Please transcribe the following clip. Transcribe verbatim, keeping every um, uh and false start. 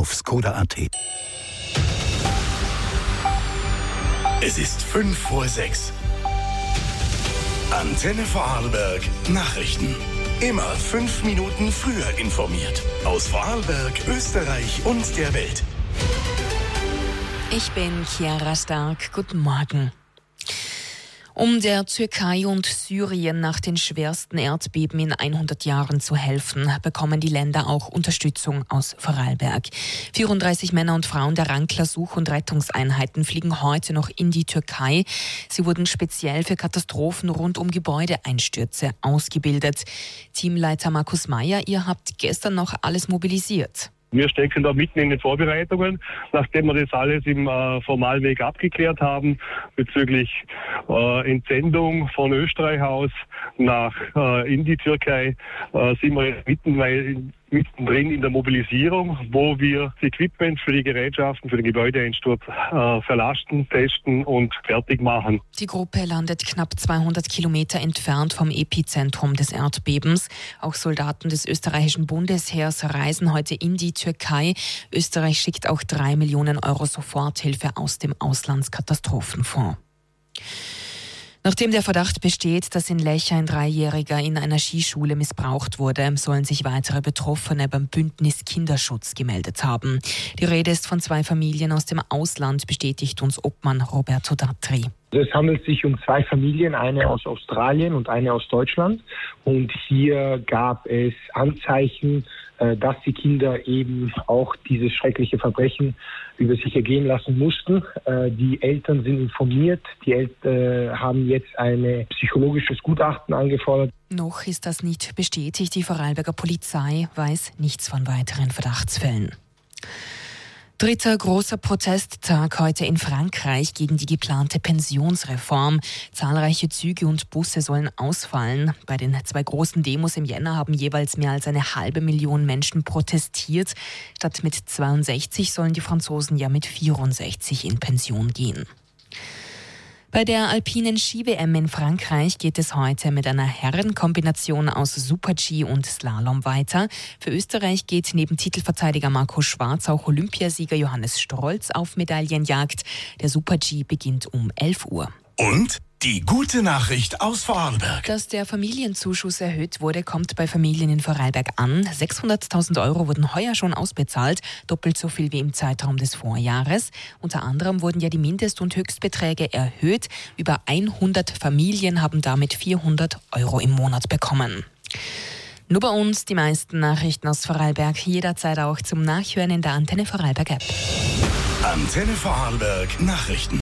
auf skoda punkt at. Es ist fünf vor sechs. Antenne Vorarlberg Nachrichten. Immer fünf Minuten früher informiert. Aus Vorarlberg, Österreich und der Welt. Ich bin Chiara Stark. Guten Morgen. Um der Türkei und Syrien nach den schwersten Erdbeben in hundert Jahren zu helfen, bekommen die Länder auch Unterstützung aus Vorarlberg. vierunddreißig Männer und Frauen der Rankler Such- und Rettungseinheiten fliegen heute noch in die Türkei. Sie wurden speziell für Katastrophen rund um Gebäudeeinstürze ausgebildet. Teamleiter Markus Meyer, ihr habt gestern noch alles mobilisiert. Wir stecken da mitten in den Vorbereitungen, nachdem wir das alles im äh, formalen Weg abgeklärt haben, bezüglich äh, Entsendung von Österreich aus nach äh, in die Türkei, äh, sind wir jetzt mitten, weil, mittendrin in der Mobilisierung, wo wir das Equipment für die Gerätschaften, für den Gebäudeeinsturz äh, verlasten, testen und fertig machen. Die Gruppe landet knapp zweihundert Kilometer entfernt vom Epizentrum des Erdbebens. Auch Soldaten des österreichischen Bundesheers reisen heute in die Türkei. Österreich schickt auch drei Millionen Euro Soforthilfe aus dem Auslandskatastrophenfonds. Nachdem der Verdacht besteht, dass in Lech ein Dreijähriger in einer Skischule missbraucht wurde, sollen sich weitere Betroffene beim Bündnis Kinderschutz gemeldet haben. Die Rede ist von zwei Familien aus dem Ausland, bestätigt uns Obmann Roberto Datri. Es handelt sich um zwei Familien, eine aus Australien und eine aus Deutschland. Und hier gab es Anzeichen, dass die Kinder eben auch dieses schreckliche Verbrechen über sich ergehen lassen mussten. Die Eltern sind informiert. Die Eltern haben jetzt ein psychologisches Gutachten angefordert. Noch ist das nicht bestätigt. Die Vorarlberger Polizei weiß nichts von weiteren Verdachtsfällen. Dritter großer Protesttag heute in Frankreich gegen die geplante Pensionsreform. Zahlreiche Züge und Busse sollen ausfallen. Bei den zwei großen Demos im Jänner haben jeweils mehr als eine halbe Million Menschen protestiert. Statt mit zweiundsechzig sollen die Franzosen ja mit vierundsechzig in Pension gehen. Bei der alpinen Ski-W M in Frankreich geht es heute mit einer Herrenkombination aus Super-G und Slalom weiter. Für Österreich geht neben Titelverteidiger Marco Schwarz auch Olympiasieger Johannes Strolz auf Medaillenjagd. Der Super-G beginnt um elf Uhr. Und die gute Nachricht aus Vorarlberg. Dass der Familienzuschuss erhöht wurde, kommt bei Familien in Vorarlberg an. sechshunderttausend Euro wurden heuer schon ausbezahlt, doppelt so viel wie im Zeitraum des Vorjahres. Unter anderem wurden ja die Mindest- und Höchstbeträge erhöht. Über hundert Familien haben damit vierhundert Euro im Monat bekommen. Nur bei uns die meisten Nachrichten aus Vorarlberg, jederzeit auch zum Nachhören in der Antenne Vorarlberg App. Antenne Vorarlberg Nachrichten.